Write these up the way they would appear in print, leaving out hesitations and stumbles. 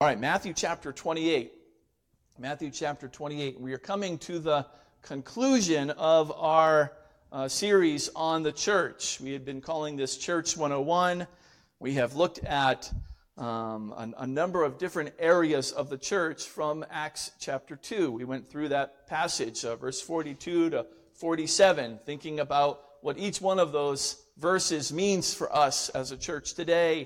All right, Matthew chapter 28. Matthew chapter 28. We are coming to the conclusion of our series on the church. We had been calling this Church 101. We have looked at a number of different areas of the church from Acts chapter 2. We went through that passage, verse 42 to 47, thinking about what each one of those verses means for us as a church today,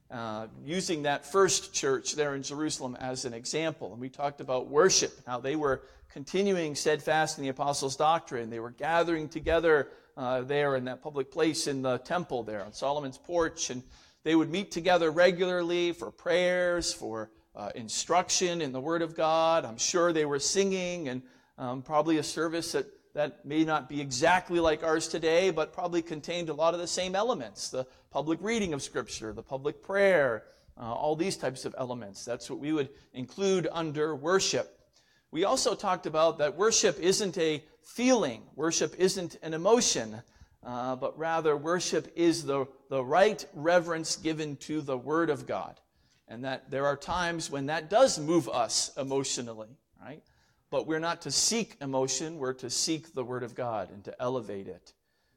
using that first church there in Jerusalem as an example. And we talked about worship, how they were continuing steadfast in the apostles' doctrine. They were gathering together there in that public place in the temple there on Solomon's porch, and they would meet together regularly for prayers, for instruction in the Word of God. I'm sure they were singing, and probably a service that may not be exactly like ours today, but probably contained a lot of the same elements. The public reading of Scripture, the public prayer, all these types of elements. That's what we would include under worship. We also talked about that worship isn't a feeling. Worship isn't an emotion, but rather worship is the right reverence given to the Word of God. And that there are times when that does move us emotionally, right? But we're not to seek emotion, we're to seek the Word of God and to elevate it.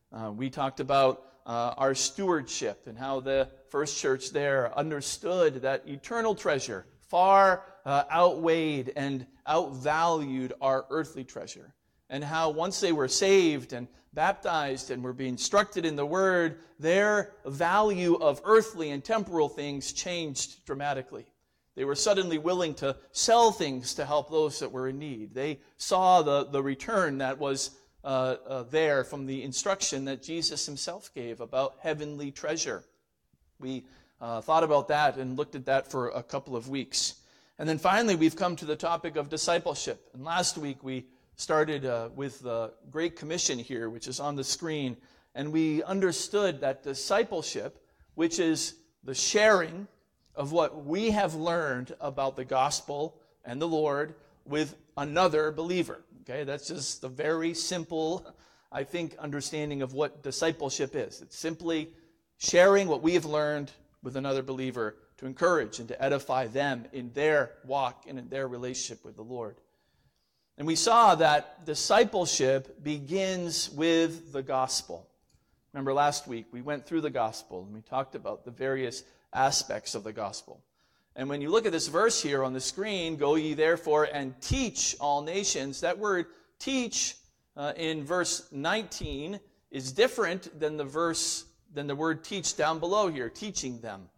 We talked about our stewardship and how the first church there understood that eternal treasure far outweighed and outvalued our earthly treasure. And how once they were saved and baptized and were being instructed in the Word, their value of earthly and temporal things changed dramatically. They were suddenly willing to sell things to help those that were in need. They saw the return that was there from the instruction that Jesus himself gave about heavenly treasure. We thought about that and looked at that for a couple of weeks. And then finally, we've come to the topic of discipleship. And last week, we started with the Great Commission here, which is on the screen. And we understood that discipleship, which is the sharing of what we have learned about the gospel and the Lord with another believer. Okay, that's just the very simple, I think, understanding of what discipleship is. It's simply sharing what we have learned with another believer to encourage and to edify them in their walk and in their relationship with the Lord. And we saw that discipleship begins with the gospel. Remember last week we went through the gospel and we talked about the various aspects of the gospel. And when you look at this verse here on the screen, go ye therefore and teach all nations, that word teach in verse 19 is different than the word teach down below here, teaching them.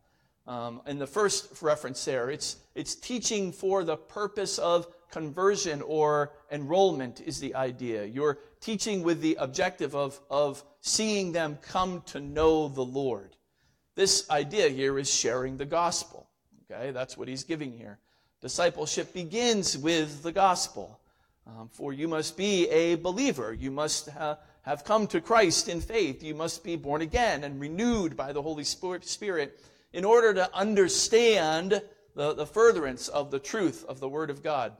In the first reference there, it's teaching for the purpose of conversion or enrollment is the idea. You're teaching with the objective of seeing them come to know the Lord. This idea here is sharing the gospel. Okay, that's what he's giving here. Discipleship begins with the gospel. For you must be a believer. You must have come to Christ in faith. You must be born again and renewed by the Holy Spirit in order to understand the furtherance of the truth of the Word of God.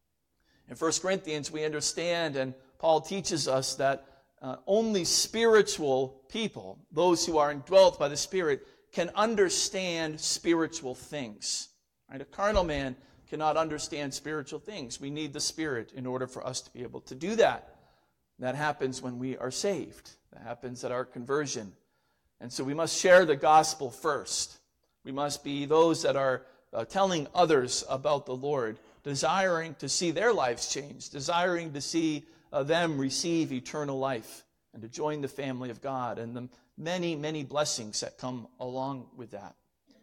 In 1 Corinthians, we understand, and Paul teaches us that only spiritual people, those who are indwelt by the Spirit, can understand spiritual things. Right? A carnal man cannot understand spiritual things. We need the Spirit in order for us to be able to do that. That happens when we are saved. That happens at our conversion. And so we must share the gospel first. We must be those that are telling others about the Lord, desiring to see their lives change, desiring to see them receive eternal life and to join the family of God and the many, many blessings that come along with that.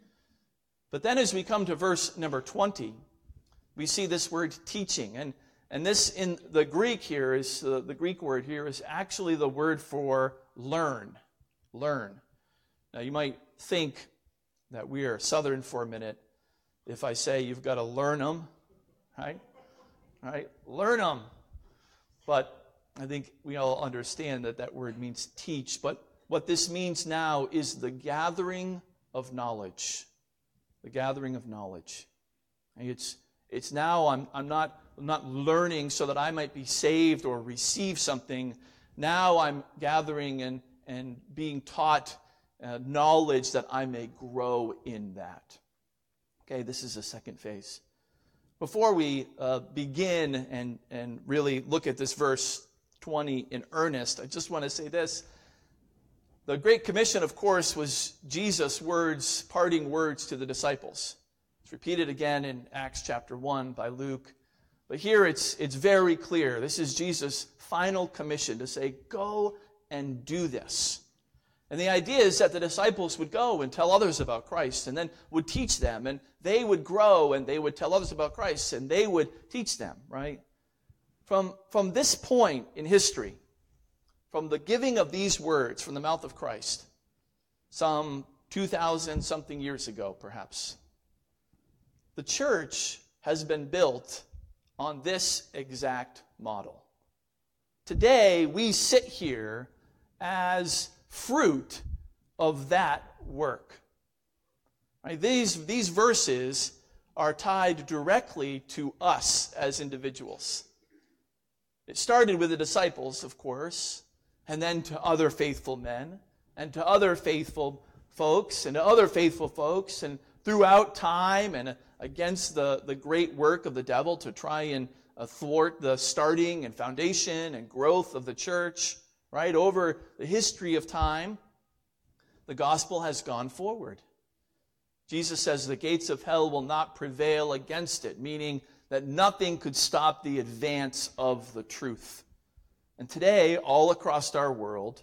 But then as we come to verse number 20, we see this word teaching. And this in the Greek here is, the Greek word here is actually the word for learn. Learn. Now you might think that we are Southern for a minute if I say you've got to learn them, right? Right? Learn them. But I think we all understand that word means teach. But what this means now is the gathering of knowledge. The gathering of knowledge. It's now I'm not learning so that I might be saved or receive something. Now I'm gathering and being taught knowledge that I may grow in that. Okay, this is the second phase. Before we begin and really look at this verse 20 in earnest, I just want to say this. The Great Commission, of course, was Jesus' words, parting words to the disciples. It's repeated again in Acts chapter 1 by Luke. But here it's very clear. This is Jesus' final commission to say, go and do this. And the idea is that the disciples would go and tell others about Christ and then would teach them. And they would grow and they would tell others about Christ and they would teach them, right? From this point in history, from the giving of these words from the mouth of Christ, some 2,000 something years ago perhaps, the church has been built on this exact model. Today, we sit here as fruit of that work. Right? These verses are tied directly to us as individuals. It started with the disciples, of course, and then to other faithful men, and to other faithful folks, and to other faithful folks, and throughout time, and against the great work of the devil to try and thwart the starting and foundation and growth of the church, right? Over the history of time, the gospel has gone forward. Jesus says the gates of hell will not prevail against it, meaning that nothing could stop the advance of the truth. And today, all across our world,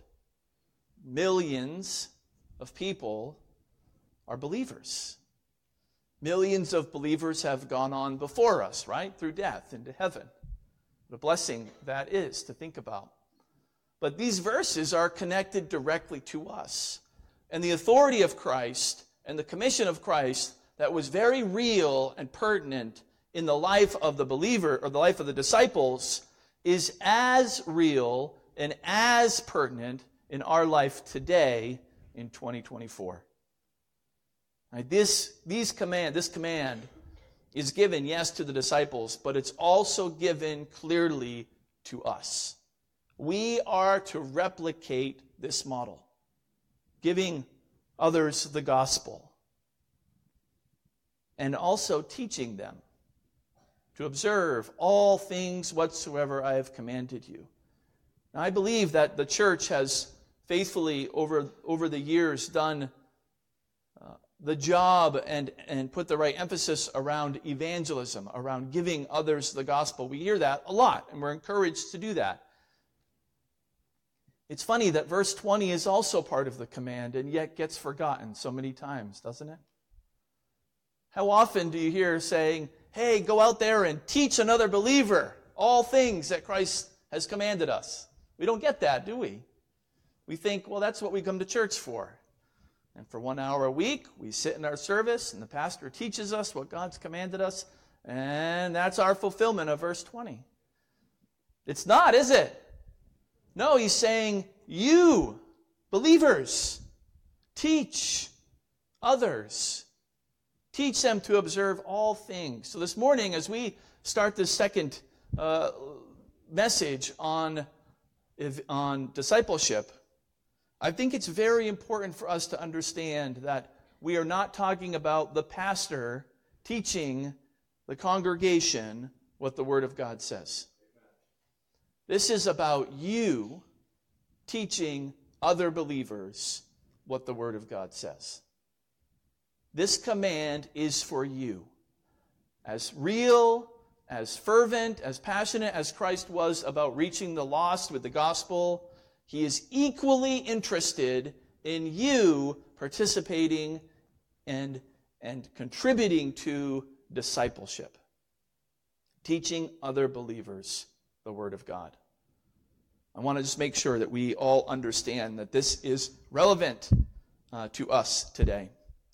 millions of people are believers. Millions of believers have gone on before us, right? Through death into heaven. What a blessing that is to think about. But these verses are connected directly to us. And the authority of Christ and the commission of Christ that was very real and pertinent in the life of the believer or the life of the disciples is as real and as pertinent in our life today in 2024. Right, this command is given, yes, to the disciples, but it's also given clearly to us. We are to replicate this model, giving others the gospel, and also teaching them to observe all things whatsoever I have commanded you. Now, I believe that the church has faithfully over the years done the job and put the right emphasis around evangelism, around giving others the gospel. We hear that a lot, and we're encouraged to do that. It's funny that verse 20 is also part of the command and yet gets forgotten so many times, doesn't it? How often do you hear saying, hey, go out there and teach another believer all things that Christ has commanded us? We don't get that, do we? We think, well, that's what we come to church for. And for 1 hour a week, we sit in our service, and the pastor teaches us what God's commanded us, and that's our fulfillment of verse 20. It's not, is it? No, he's saying, you, believers, teach others. Teach them to observe all things. So this morning, as we start this second message on discipleship, I think it's very important for us to understand that we are not talking about the pastor teaching the congregation what the Word of God says. This is about you teaching other believers what the Word of God says. This command is for you. As real, as fervent, as passionate as Christ was about reaching the lost with the gospel, he is equally interested in you participating and contributing to discipleship, teaching other believers the Word of God. I want to just make sure that we all understand that this is relevant to us today.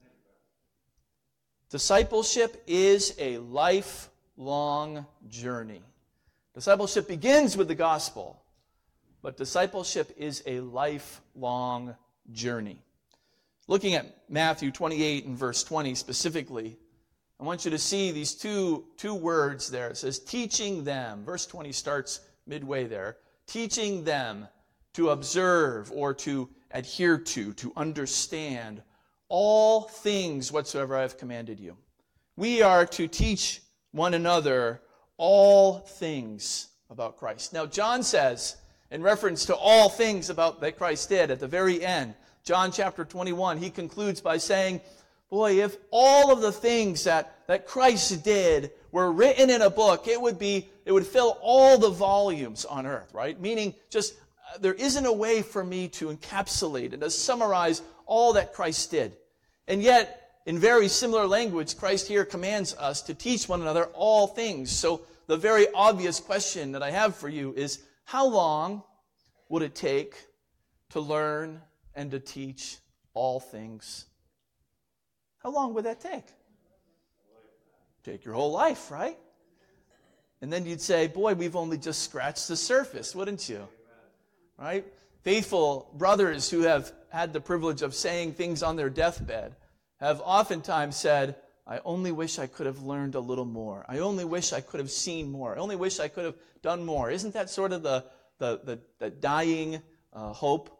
Discipleship is a lifelong journey. Discipleship begins with the gospel. But discipleship is a lifelong journey. Looking at Matthew 28 and verse 20 specifically, I want you to see these two words there. It says, teaching them. Verse 20 starts midway there. Teaching them to observe or to adhere to understand all things whatsoever I have commanded you. we are to teach one another all things about Christ. Now, John says, in reference to all things that Christ did at the very end, John chapter 21, he concludes by saying, boy, if all of the things that Christ did were written in a book, it would fill all the volumes on earth, right? Meaning just there isn't a way for me to encapsulate and to summarize all that Christ did. And yet, in very similar language, Christ here commands us to teach one another all things. So the very obvious question that I have for you is, how long would it take to learn and to teach all things? How long would that take? Take your whole life, right? And then you'd say, boy, we've only just scratched the surface, wouldn't you? Right? Faithful brothers who have had the privilege of saying things on their deathbed have oftentimes said, I only wish I could have learned a little more. I only wish I could have seen more. I only wish I could have done more. Isn't that sort of the dying hope?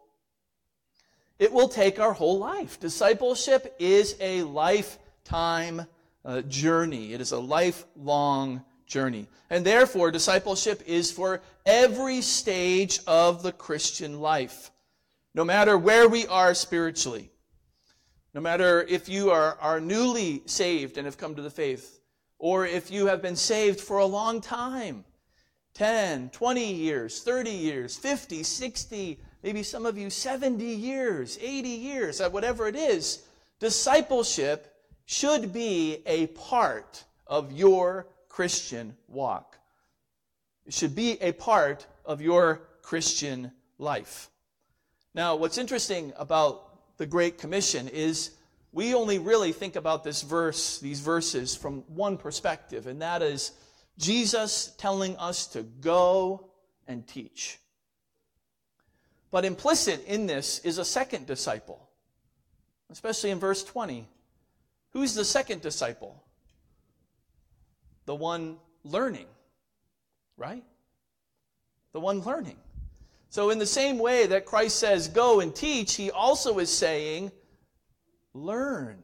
It will take our whole life. Discipleship is a lifetime journey. It is a lifelong journey. And therefore, discipleship is for every stage of the Christian life. No matter where we are spiritually. No matter if you are newly saved and have come to the faith, or if you have been saved for a long time, 10, 20 years, 30 years, 50, 60, maybe some of you 70 years, 80 years, whatever it is, discipleship should be a part of your Christian walk. It should be a part of your Christian life. Now, what's interesting about the Great Commission is we only really think about these verses from one perspective, and that is Jesus telling us to go and teach. But implicit in this is a second disciple, especially in verse 20. Who's the second disciple? The one learning, right? The one learning. So in the same way that Christ says, go and teach, he also is saying, learn.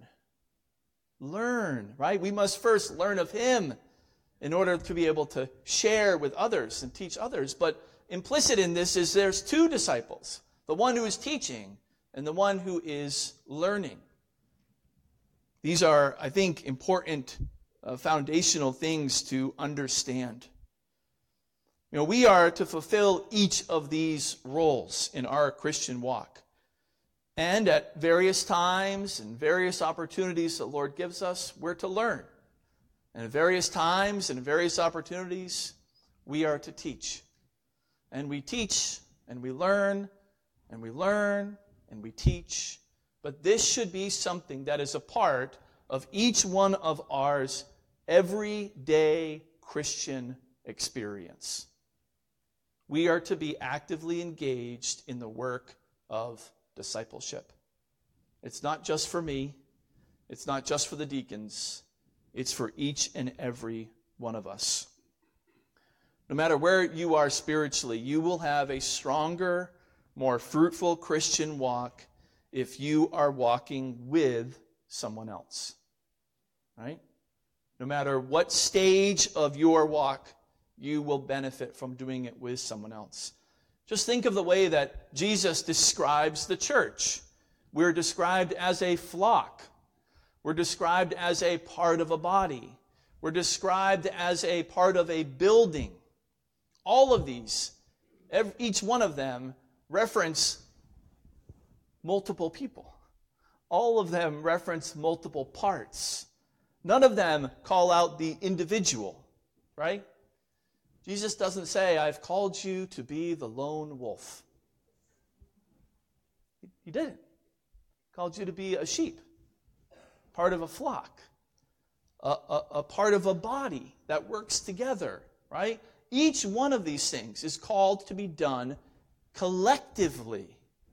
Learn, right? We must first learn of him in order to be able to share with others and teach others. But implicit in this is there's two disciples, the one who is teaching and the one who is learning. These are, I think, important foundational things to understand. We are to fulfill each of these roles in our Christian walk. And at various times and various opportunities the Lord gives us, we're to learn. And at various times and various opportunities, we are to teach. And we teach, and we learn, and we learn, and we teach. But this should be something that is a part of each one of ours everyday Christian experience. We are to be actively engaged in the work of discipleship. It's not just for me. It's not just for the deacons. It's for each and every one of us. No matter where you are spiritually, you will have a stronger, more fruitful Christian walk if you are walking with someone else. Right? No matter what stage of your walk, you will benefit from doing it with someone else. Just think of the way that Jesus describes the church. We're described as a flock. We're described as a part of a body. We're described as a part of a building. All of these, each one of them, reference multiple people. All of them reference multiple parts. None of them call out the individual, right? Jesus doesn't say, I've called you to be the lone wolf. He didn't. He called you to be a sheep, part of a flock, a part of a body that works together, right? Each one of these things is called to be done collectively.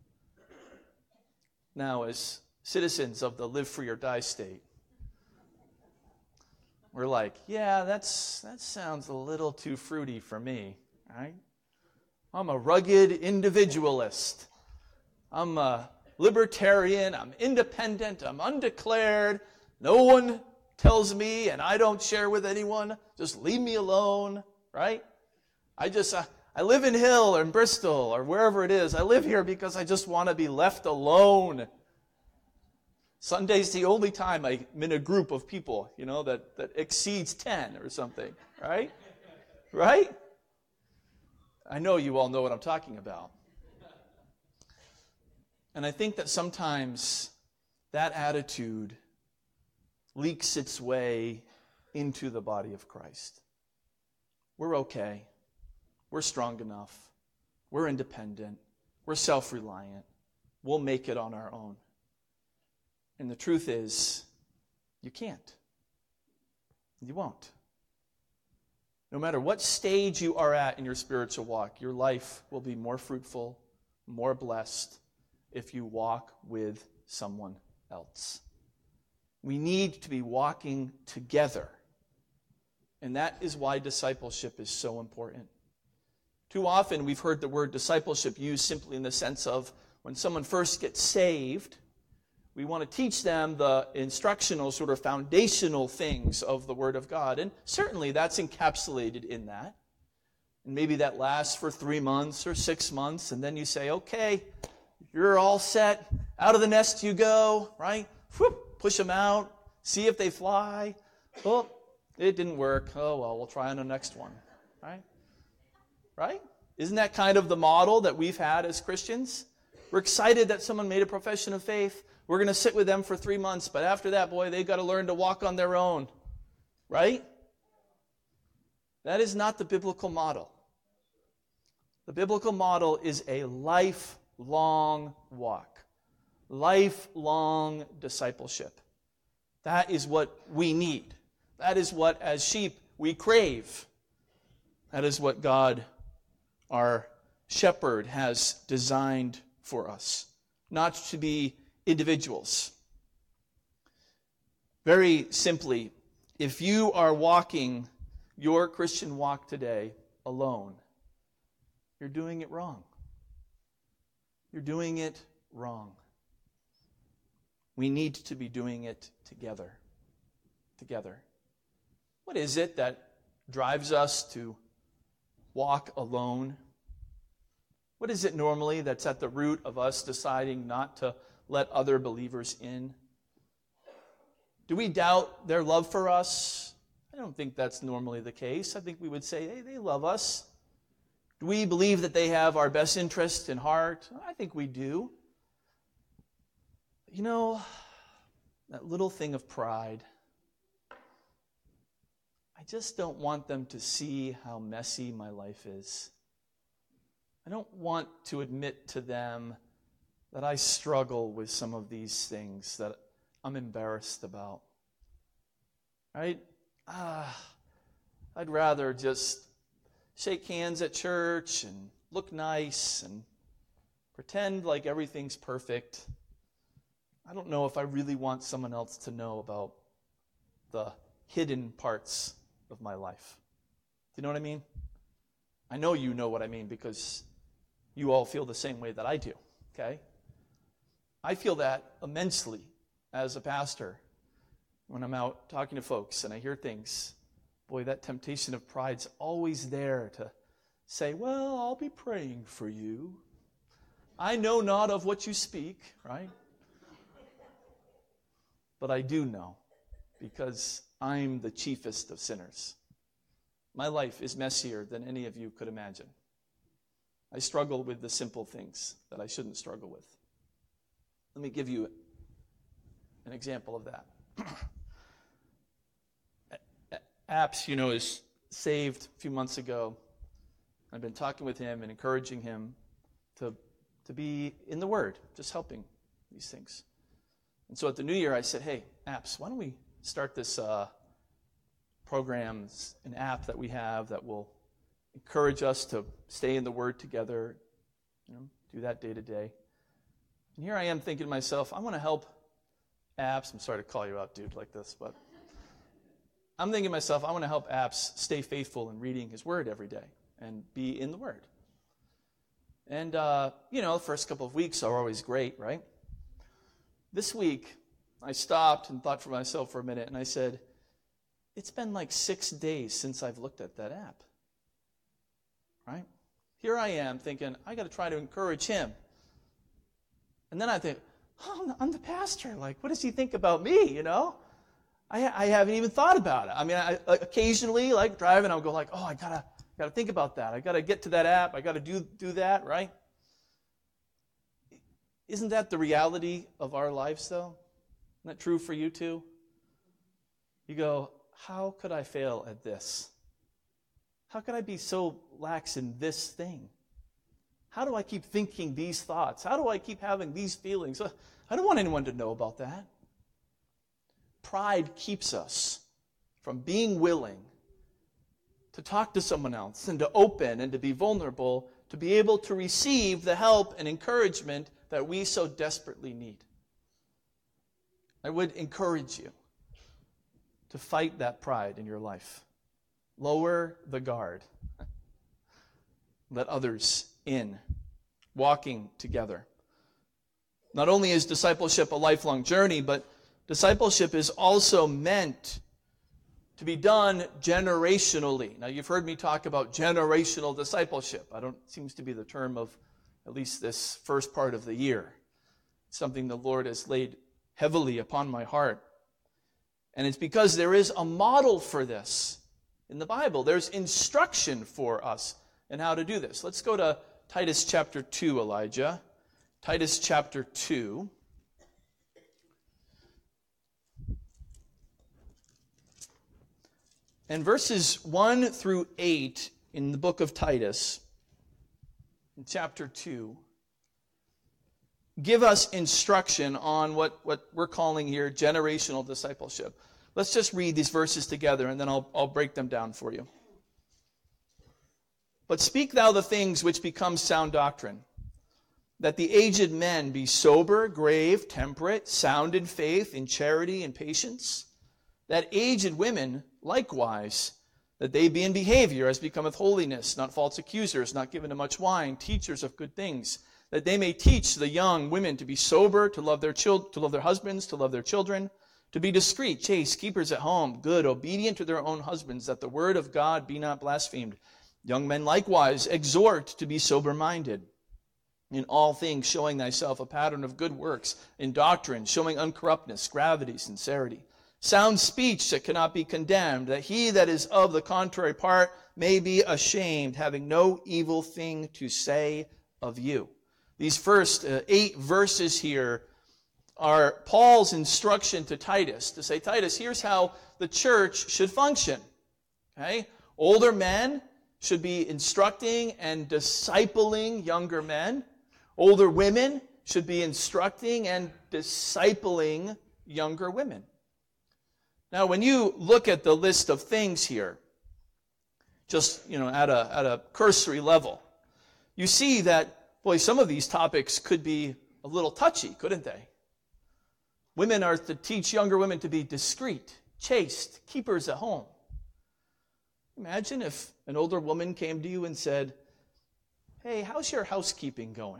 Now, as citizens of the live free or die state, we're like, yeah, that sounds a little too fruity for me, right? I'm a rugged individualist. I'm a libertarian. I'm independent. I'm undeclared. No one tells me and I don't share with anyone, just leave me alone, right? I live in Hill or in Bristol or wherever it is. I live here because I just want to be left alone. Sunday's the only time I'm in a group of people, that exceeds 10 or something, right? Right? I know you all know what I'm talking about. And I think that sometimes that attitude leaks its way into the body of Christ. We're okay. We're strong enough. We're independent. We're self-reliant. We'll make it on our own. And the truth is, you can't. You won't. No matter what stage you are at in your spiritual walk, your life will be more fruitful, more blessed if you walk with someone else. We need to be walking together. And that is why discipleship is so important. Too often we've heard the word discipleship used simply in the sense of when someone first gets saved, we want to teach them the instructional, sort of foundational things of the Word of God. And certainly that's encapsulated in that. And maybe that lasts for 3 months or 6 months, and then you say, okay, you're all set. Out of the nest you go, right? Whoop, push them out. See if they fly. Oh, it didn't work. Oh, well, we'll try on the next one, right? Right? Isn't that kind of the model that we've had as Christians? We're excited that someone made a profession of faith. We're going to sit with them for 3 months, but after that, boy, they've got to learn to walk on their own. Right? That is not the biblical model. The biblical model is a lifelong walk. Lifelong discipleship. That is what we need. That is what, as sheep, we crave. That is what God, our shepherd, has designed for us. Not to be individuals. Very simply, if you are walking your Christian walk today alone, you're doing it wrong. You're doing it wrong. We need to be doing it together. Together. What is it that drives us to walk alone? What is it normally that's at the root of us deciding not to let other believers in? Do we doubt their love for us? I don't think that's normally the case. I think we would say, hey, they love us. Do we believe that they have our best interest in heart? I think we do. That little thing of pride, I just don't want them to see how messy my life is. I don't want to admit to them that I struggle with some of these things that I'm embarrassed about. Right? I'd rather just shake hands at church and look nice and pretend like everything's perfect. I don't know if I really want someone else to know about the hidden parts of my life. Do you know what I mean? I know you know what I mean because you all feel the same way that I do, okay? I feel that immensely as a pastor when I'm out talking to folks and I hear things. Boy, that temptation of pride's always there to say, well, I'll be praying for you. I know not of what you speak, right? But I do know because I'm the chiefest of sinners. My life is messier than any of you could imagine. I struggle with the simple things that I shouldn't struggle with. Let me give you an example of that. Apps, is saved a few months ago. I've been talking with him and encouraging him to be in the Word, just helping these things. And so at the New Year, I said, hey, Apps, why don't we start this program, an app that we have that will encourage us to stay in the Word together, do that day to day. And here I am thinking to myself, I want to help Apps. I'm sorry to call you out, dude, like this, but I'm thinking to myself, I want to help Apps stay faithful in reading his Word every day and be in the Word. And, the first couple of weeks are always great, right? This week, I stopped and thought for myself for a minute, and I said, it's been like 6 days since I've looked at that app. Right? Here I am thinking, I got to try to encourage him. And then I think, oh, I'm the pastor. Like, what does he think about me, you know? I haven't even thought about it. I mean, I occasionally, like driving, I'll go like, oh, I gotta think about that. I gotta get to that app. I gotta do that, right? Isn't that the reality of our lives, though? Isn't that true for you too? You go, how could I fail at this? How could I be so lax in this thing? How do I keep thinking these thoughts? How do I keep having these feelings? I don't want anyone to know about that. Pride keeps us from being willing to talk to someone else and to open and to be vulnerable, to be able to receive the help and encouragement that we so desperately need. I would encourage you to fight that pride in your life. Lower the guard. Let others in, walking together. Not only is discipleship a lifelong journey, but discipleship is also meant to be done generationally. Now, you've heard me talk about generational discipleship. Seems to be the term of at least this first part of the year. It's something the Lord has laid heavily upon my heart. And it's because there is a model for this in the Bible. There's instruction for us in how to do this. Let's go to Titus chapter 2, Elijah. Titus chapter 2. And verses 1 through 8 in the book of Titus, in chapter 2, give us instruction on what we're calling here generational discipleship. Let's just read these verses together, and then I'll break them down for you. But speak thou the things which become sound doctrine, that the aged men be sober, grave, temperate, sound in faith, in charity, and patience, that aged women likewise, that they be in behavior as becometh holiness, not false accusers, not given to much wine, teachers of good things, that they may teach the young women to be sober, to love their husbands, to love their children, to be discreet, chaste, keepers at home, good, obedient to their own husbands, that the word of God be not blasphemed. Young men likewise exhort to be sober-minded, in all things showing thyself a pattern of good works, in doctrine showing uncorruptness, gravity, sincerity, sound speech that cannot be condemned, that he that is of the contrary part may be ashamed, having no evil thing to say of you. These first 8 verses here are Paul's instruction to Titus, to say, Titus, here's how the church should function. Okay? Older men should be instructing and discipling younger men. Older women should be instructing and discipling younger women. Now, when you look at the list of things here, just at a cursory level, you see that, boy, some of these topics could be a little touchy, couldn't they? Women are to teach younger women to be discreet, chaste, keepers at home. Imagine if an older woman came to you and said, hey, how's your housekeeping going?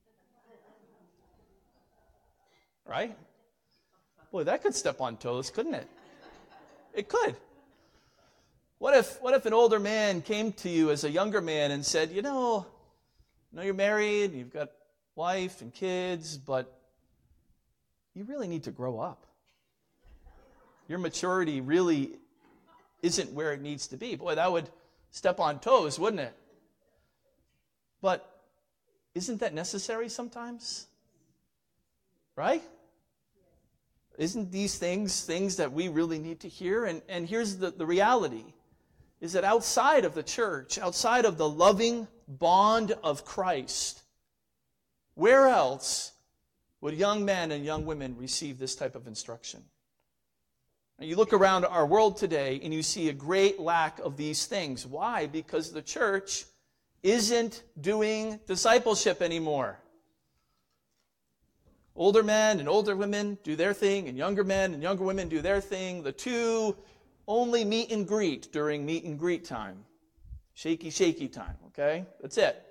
Right? Boy, that could step on toes, couldn't it? It could. What if an older man came to you as a younger man and said, I know you're married, you've got wife and kids, but you really need to grow up. Your maturity really isn't where it needs to be. Boy, that would step on toes, wouldn't it? But isn't that necessary sometimes? Right? Isn't these things that we really need to hear? And here's the reality, is that outside of the church, outside of the loving bond of Christ, where else would young men and young women receive this type of instruction? And you look around our world today and you see a great lack of these things. Why? Because the church isn't doing discipleship anymore. Older men and older women do their thing, and younger men and younger women do their thing. The two only meet and greet during meet and greet time. Shaky time, okay? That's it.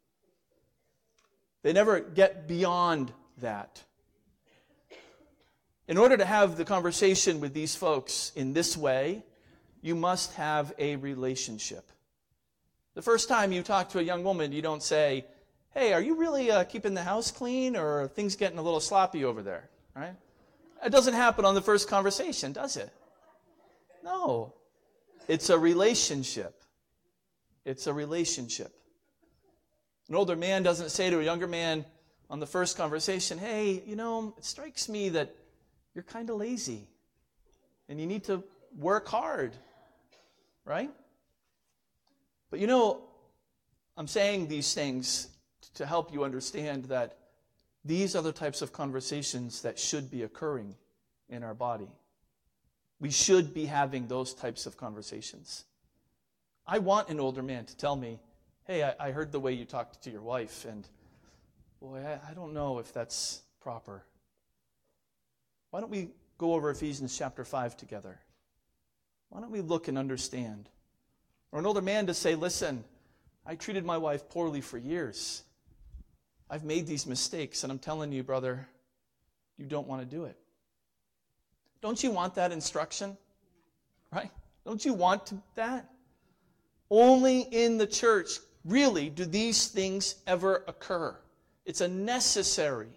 They never get beyond that. In order to have the conversation with these folks in this way, you must have a relationship. The first time you talk to a young woman, you don't say, hey, are you really keeping the house clean, or are things getting a little sloppy over there? Right? It doesn't happen on the first conversation, does it? No. It's a relationship. It's a relationship. An older man doesn't say to a younger man on the first conversation, hey, it strikes me that you're kind of lazy and you need to work hard, right? But I'm saying these things to help you understand that these are the types of conversations that should be occurring in our body. We should be having those types of conversations. I want an older man to tell me, hey, I heard the way you talked to your wife, and boy, I don't know if that's proper. Why don't we go over Ephesians chapter 5 together? Why don't we look and understand? Or an older man to say, listen, I treated my wife poorly for years. I've made these mistakes, and I'm telling you, brother, you don't want to do it. Don't you want that instruction? Right? Don't you want that? Only in the church, really, do these things ever occur. It's a necessary,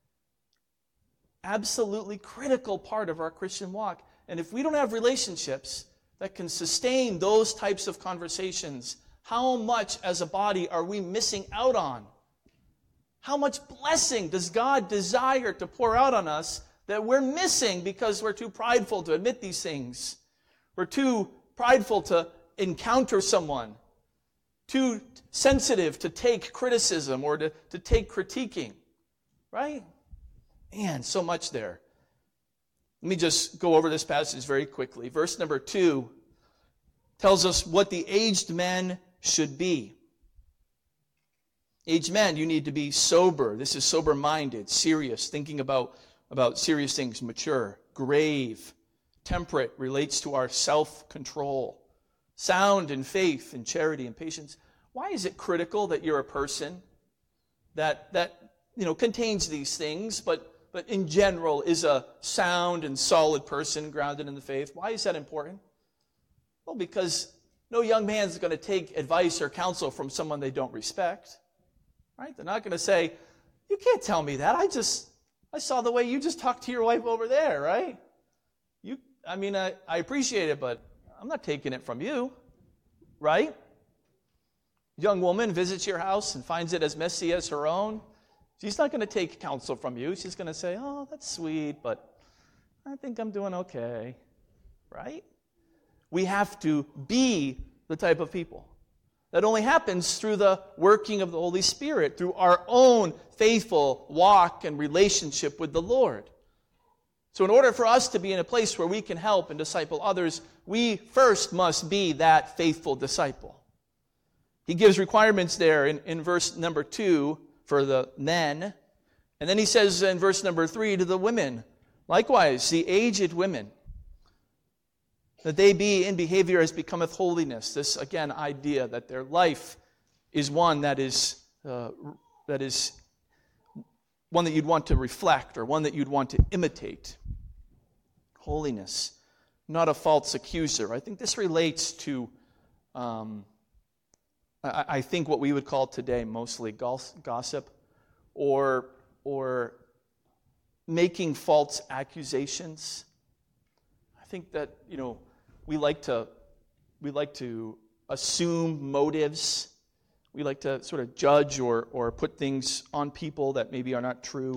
absolutely critical part of our Christian walk. And if we don't have relationships that can sustain those types of conversations, how much as a body are we missing out on? How much blessing does God desire to pour out on us that we're missing because we're too prideful to admit these things? We're too prideful to encounter someone, too sensitive to take criticism or to take critiquing, right? Man, so much there. Let me just go over this passage very quickly. Verse number 2 tells us what the aged men should be. Aged men, you need to be sober. This is sober-minded, serious, thinking about serious things, mature, grave, temperate, relates to our self-control, sound in faith and charity and patience. Why is it critical that you're a person that contains these things, but in general is a sound and solid person grounded in the faith? Why is that important? Well, because no young man is going to take advice or counsel from someone they don't respect. Right? They're not going to say, you can't tell me that. I saw the way you just talked to your wife over there, right? I appreciate it, but I'm not taking it from you, right? Young woman visits your house and finds it as messy as her own. She's not going to take counsel from you. She's going to say, oh, that's sweet, but I think I'm doing okay, right? We have to be the type of people. That only happens through the working of the Holy Spirit, through our own faithful walk and relationship with the Lord. So in order for us to be in a place where we can help and disciple others, we first must be that faithful disciple. He gives requirements there in verse number 2 for the men. And then he says in verse number 3 to the women, likewise, the aged women, that they be in behavior as becometh holiness. This, again, idea that their life is one that is one that you'd want to reflect or one that you'd want to imitate. Holiness, not a false accuser. I think this relates to, I think what we would call today mostly gossip or making false accusations. I think that, we like to assume motives. We like to sort of judge or put things on people that maybe are not true.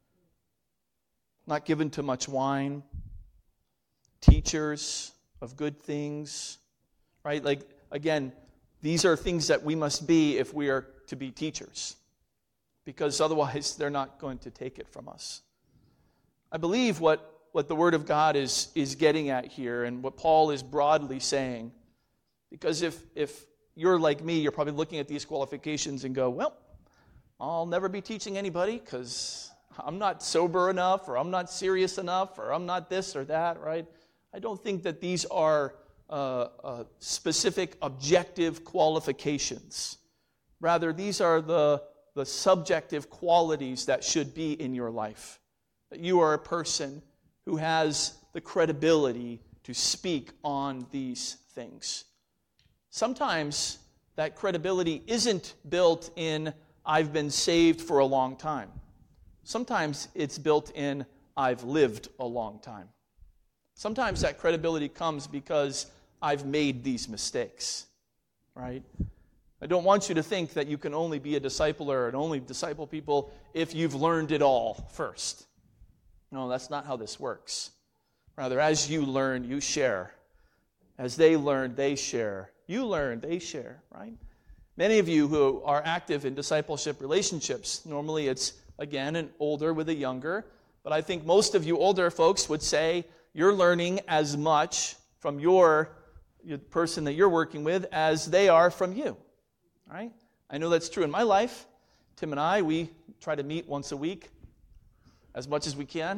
Not given to much wine. Teachers of good things. Right? Like, again, these are things that we must be if we are to be teachers. Because otherwise they're not going to take it from us. I believe what the Word of God is getting at here and what Paul is broadly saying. Because if you're like me, you're probably looking at these qualifications and go, well, I'll never be teaching anybody because I'm not sober enough or I'm not serious enough or I'm not this or that, right? I don't think that these are specific objective qualifications. Rather, these are the subjective qualities that should be in your life. That you are a person who has the credibility to speak on these things. Sometimes that credibility isn't built in, I've been saved for a long time. Sometimes it's built in, I've lived a long time. Sometimes that credibility comes because I've made these mistakes, right? I don't want you to think that you can only be a discipler and only disciple people if you've learned it all first. No, that's not how this works. Rather, as you learn, you share. As they learn, they share. You learn, they share, right? Many of you who are active in discipleship relationships, normally it's, again, an older with a younger, but I think most of you older folks would say you're learning as much from your person that you're working with as they are from you, right? I know that's true in my life. Tim and I, we try to meet once a week as much as we can.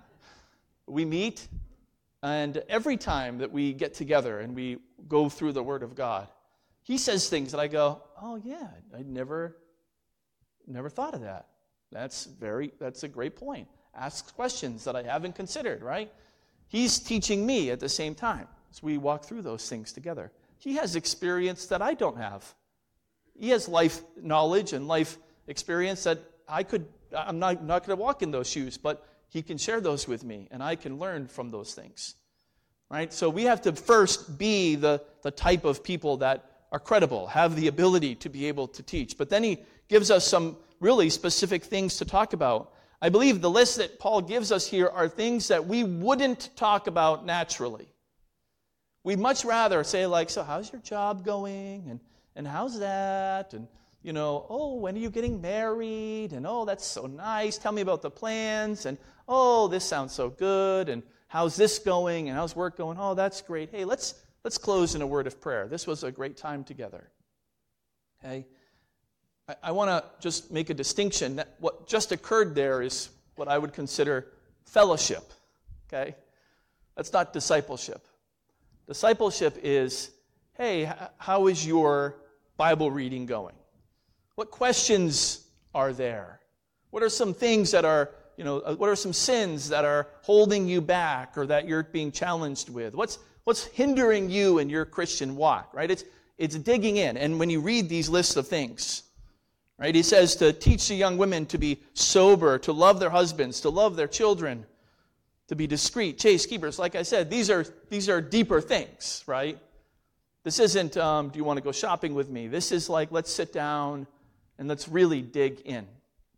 We meet, and every time that we get together and we go through the Word of God, he says things that I go, oh yeah, I never thought of that. That's a great point. Asks questions that I haven't considered, right? He's teaching me at the same time as we walk through those things together. He has experience that I don't have. He has life knowledge and life experience that I'm not going to walk in those shoes, but he can share those with me, and I can learn from those things, right? So we have to first be the type of people that are credible, have the ability to be able to teach. But then he gives us some really specific things to talk about. I believe the list that Paul gives us here are things that we wouldn't talk about naturally. We'd much rather say, like, so how's your job going? And how's that? And, oh, when are you getting married? And, oh, that's so nice. Tell me about the plans. And, oh, this sounds so good. And how's this going? And how's work going? Oh, that's great. Hey, let's close in a word of prayer. This was a great time together. Okay? I want to just make a distinction that what just occurred there is what I would consider fellowship. Okay? That's not discipleship. Discipleship is, hey, how is your Bible reading going? What questions are there? What are some things that are, what are some sins that are holding you back or that you're being challenged with? What's hindering you in your Christian walk, right? It's digging in. And when you read these lists of things, right, he says to teach the young women to be sober, to love their husbands, to love their children, to be discreet, chaste keepers. Like I said, these are deeper things, right? This isn't, do you want to go shopping with me? This is like, let's sit down and let's really dig in.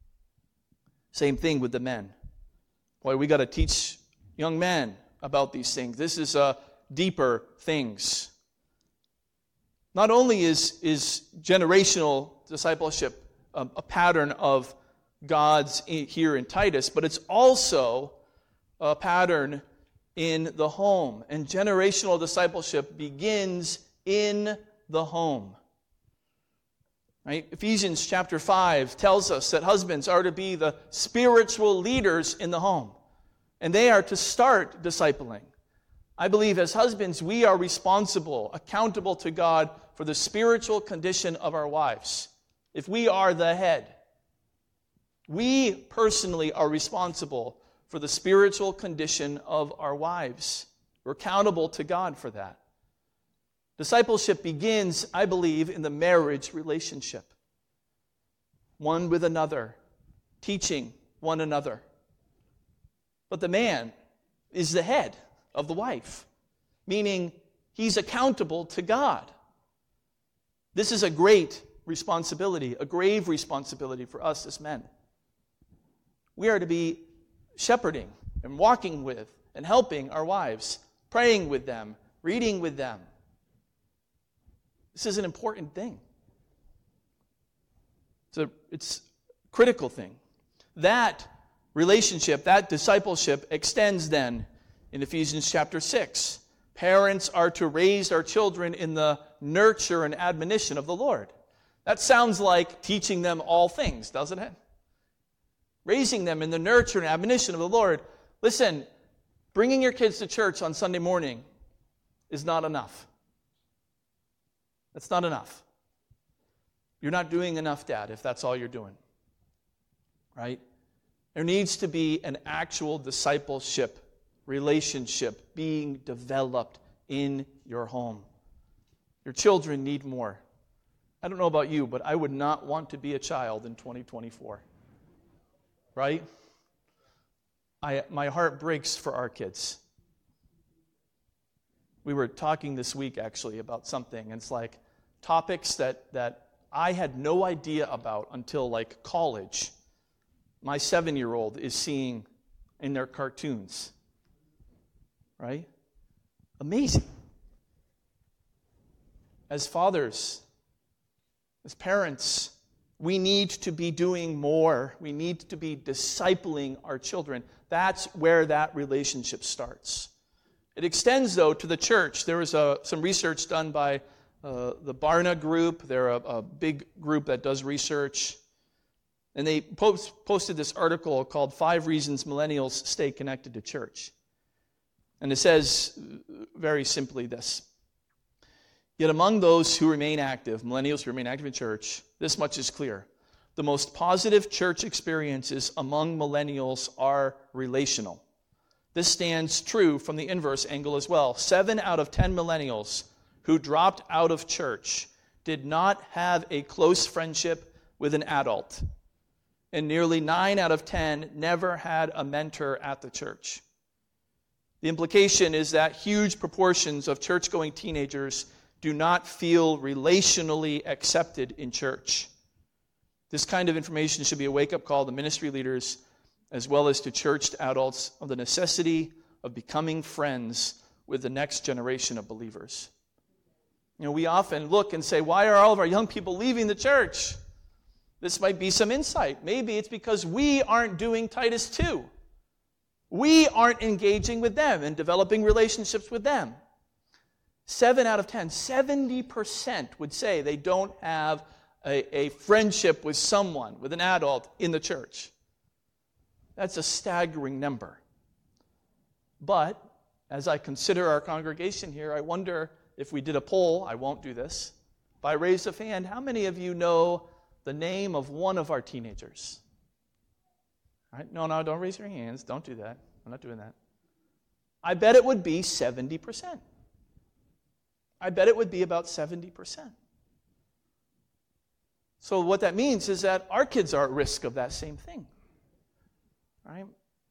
Same thing with the men. Boy, we got to teach young men about these things. This is deeper things. Not only is generational discipleship a pattern of God's here in Titus, but it's also a pattern in the home. And generational discipleship begins in the home. Right? Ephesians chapter 5 tells us that husbands are to be the spiritual leaders in the home. And they are to start discipling. I believe as husbands, we are responsible, accountable to God for the spiritual condition of our wives. If we are the head, we personally are responsible for the spiritual condition of our wives. We're accountable to God for that. Discipleship begins, I believe, in the marriage relationship. One with another, teaching one another. But the man is the head of the wife, meaning he's accountable to God. This is a great responsibility, a grave responsibility for us as men. We are to be shepherding and walking with and helping our wives, praying with them, reading with them. This is an important thing. It's a critical thing. That relationship, that discipleship extends then in Ephesians chapter 6. Parents are to raise our children in the nurture and admonition of the Lord. That sounds like teaching them all things, doesn't it? Raising them in the nurture and admonition of the Lord. Listen, bringing your kids to church on Sunday morning is not enough. That's not enough. You're not doing enough, Dad, if that's all you're doing. Right? There needs to be an actual discipleship relationship being developed in your home. Your children need more. I don't know about you, but I would not want to be a child in 2024. Right? My heart breaks for our kids. We were talking this week, actually, about something. And it's like topics that I had no idea about until like college. My 7-year-old is seeing in their cartoons. Right? Amazing. As fathers, as parents, we need to be doing more. We need to be discipling our children. That's where that relationship starts. It extends, though, to the church. There was some research done by the Barna Group. They're a big group that does research. And they posted this article called 5 Reasons Millennials Stay Connected to Church. And it says very simply this. Yet among those who remain active, millennials who remain active in church, this much is clear. The most positive church experiences among millennials are relational. This stands true from the inverse angle as well. 7 out of 10 millennials who dropped out of church did not have a close friendship with an adult. And nearly 9 out of 10 never had a mentor at the church. The implication is that huge proportions of church-going teenagers do not feel relationally accepted in church. This kind of information should be a wake-up call to ministry leaders as well as to churched adults of the necessity of becoming friends with the next generation of believers. You know, we often look and say, why are all of our young people leaving the church? This might be some insight. Maybe it's because we aren't doing Titus 2. We aren't engaging with them and developing relationships with them. 7 out of 10, 70% would say they don't have a friendship with someone, with an adult in the church. That's a staggering number. But as I consider our congregation here, I wonder if we did a poll, I won't do this, by raise of hand, how many of you know the name of one of our teenagers? All right? No, don't raise your hands. Don't do that. I'm not doing that. I bet it would be 70%. I bet it would be about 70%. So what that means is that our kids are at risk of that same thing. Right?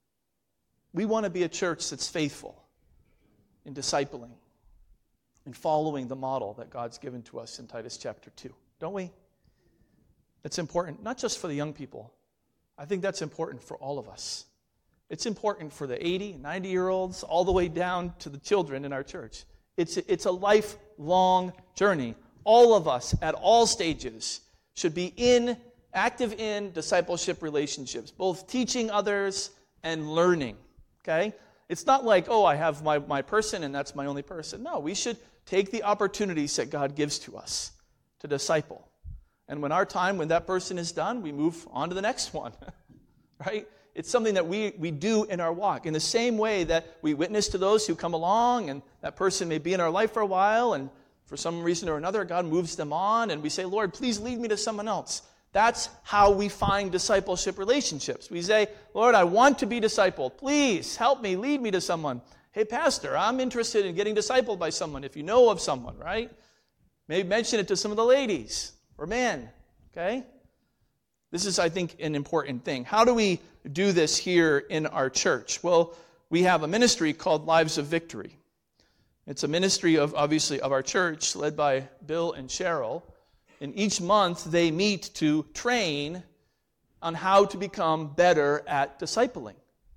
We want to be a church that's faithful in discipling and following the model that God's given to us in Titus chapter 2. Don't we? It's important, not just for the young people. I think that's important for all of us. It's important for the 80, 90-year-olds, all the way down to the children in our church. It's a lifelong journey. All of us, at all stages, should be active in discipleship relationships, both teaching others and learning. Okay? It's not like, I have my person and that's my only person. No, we should take the opportunities that God gives to us to disciple. And when that person is done, we move on to the next one. Right? It's something that we do in our walk. In the same way that we witness to those who come along, and that person may be in our life for a while, and for some reason or another, God moves them on, and we say, Lord, please lead me to someone else. That's how we find discipleship relationships. We say, Lord, I want to be discipled. Please help me, lead me to someone. Hey, Pastor, I'm interested in getting discipled by someone, if you know of someone, right? Maybe mention it to some of the ladies or men, okay? This is, I think, an important thing. How do we do this here in our church? Well, we have a ministry called Lives of Victory. It's a ministry of our church led by Bill and Cheryl. And each month they meet to train on how to become better at discipling.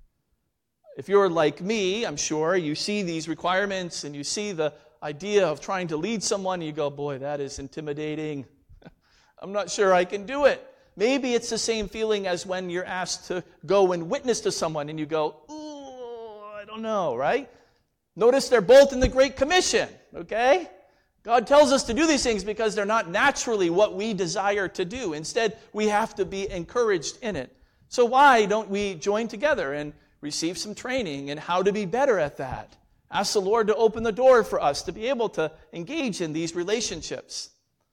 If you're like me, I'm sure, you see these requirements and you see the idea of trying to lead someone and you go, boy, that is intimidating. I'm not sure I can do it. Maybe it's the same feeling as when you're asked to go and witness to someone and you go, ooh, I don't know, right? Notice they're both in the Great Commission, okay? God tells us to do these things because they're not naturally what we desire to do. Instead, we have to be encouraged in it. So why don't we join together and receive some training in how to be better at that? Ask the Lord to open the door for us to be able to engage in these relationships.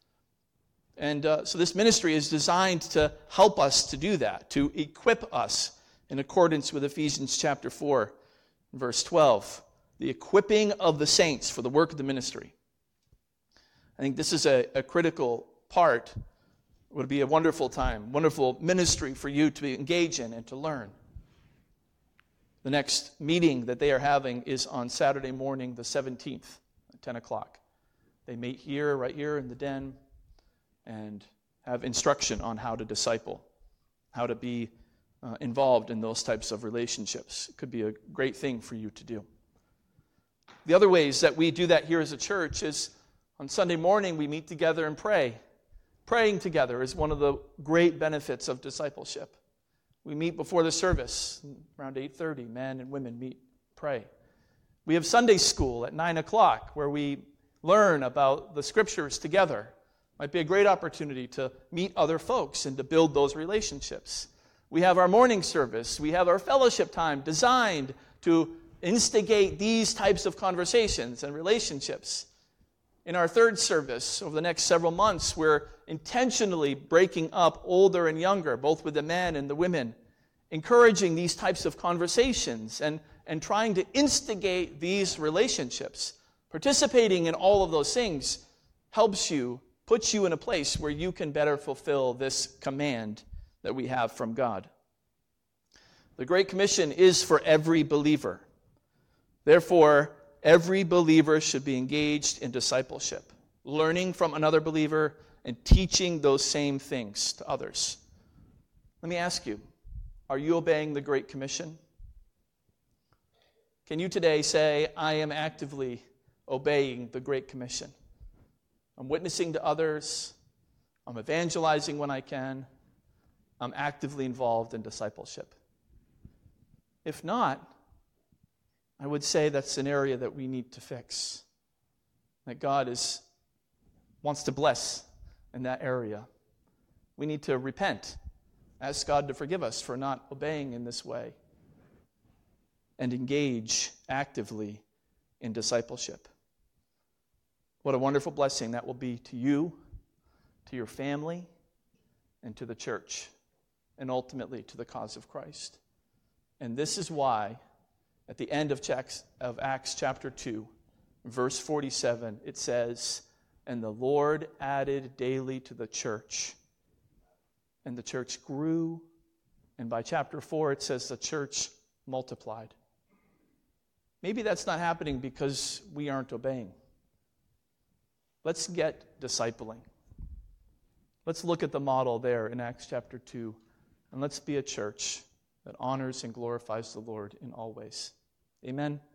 And so this ministry is designed to help us to do that, to equip us in accordance with Ephesians chapter 4. Verse 12, the equipping of the saints for the work of the ministry. I think this is a critical part. It would be a wonderful time, wonderful ministry for you to engage in and to learn. The next meeting that they are having is on Saturday morning, the 17th, at 10 o'clock. They meet here, right here in the den, and have instruction on how to disciple, how to be involved in those types of relationships. It could be a great thing for you to do. The other ways that we do that here as a church is on Sunday morning we meet together and pray. Praying together is one of the great benefits of discipleship. We meet before the service, around 8:30, men and women meet, pray. We have Sunday school at 9 o'clock where we learn about the Scriptures together. Might be a great opportunity to meet other folks and to build those relationships. We have our morning service. We have our fellowship time designed to instigate these types of conversations and relationships. In our third service, over the next several months, we're intentionally breaking up older and younger, both with the men and the women, encouraging these types of conversations and trying to instigate these relationships. Participating in all of those things helps you, puts you in a place where you can better fulfill this command that we have from God. The Great Commission is for every believer. Therefore, every believer should be engaged in discipleship, learning from another believer and teaching those same things to others. Let me ask you, are you obeying the Great Commission? Can you today say, I am actively obeying the Great Commission? I'm witnessing to others. I'm evangelizing when I can. I'm actively involved in discipleship. If not, I would say that's an area that we need to fix. That God wants to bless in that area. We need to repent. Ask God to forgive us for not obeying in this way. And engage actively in discipleship. What a wonderful blessing that will be to you, to your family, and to the church, and ultimately to the cause of Christ. And this is why, at the end of Acts chapter 2, verse 47, it says, and the Lord added daily to the church. And the church grew, and by chapter 4 it says the church multiplied. Maybe that's not happening because we aren't obeying. Let's get discipling. Let's look at the model there in Acts chapter 2, and let's be a church that honors and glorifies the Lord in all ways. Amen.